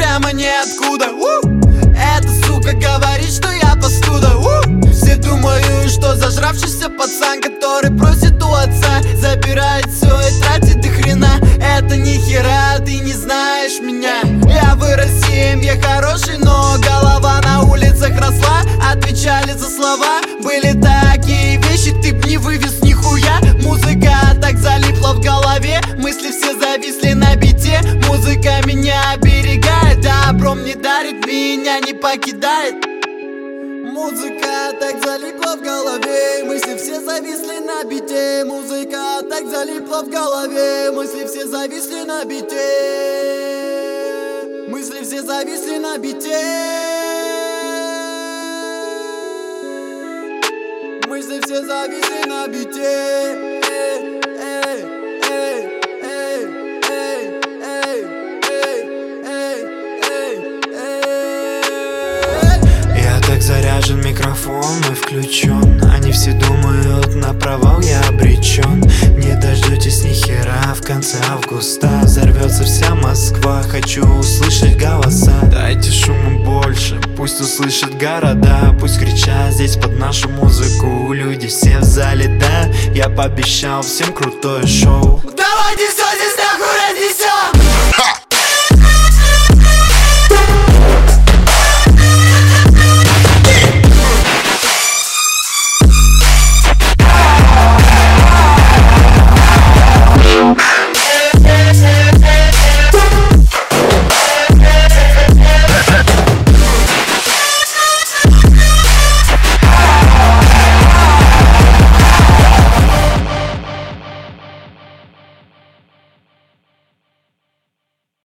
прямо ниоткуда. Эта сука говорит, что я паскуда. Все думают, что зажравшийся пацан, который просит у отца, забирает все и тратит до хрена. Это ни хера, ты не знаешь меня. Я вырос в семье хороший, но голова на улицах росла. Отвечали за слова, были такие вещи, ты б не вывез нихуя. Музыка так залипла в голове, мысли все зависли на бите. Музыка меня оберегает, добром не дарит, меня не покидает. Музыка так залипла в голове, мысли все зависли на бите. Музыка так залипла в голове, мысли все зависли на бите. Мысли все зависли на бите. Мысли все зависли на бите. Заряжен микрофон, мой включен. Они все думают, на провал я обречен. Не дождетесь ни хера, в конце августа взорвется вся Москва. Хочу услышать голоса, дайте шума больше, пусть услышат города. Пусть кричат здесь под нашу музыку люди все в зале, да. Я пообещал всем крутое шоу. Давайте все здесь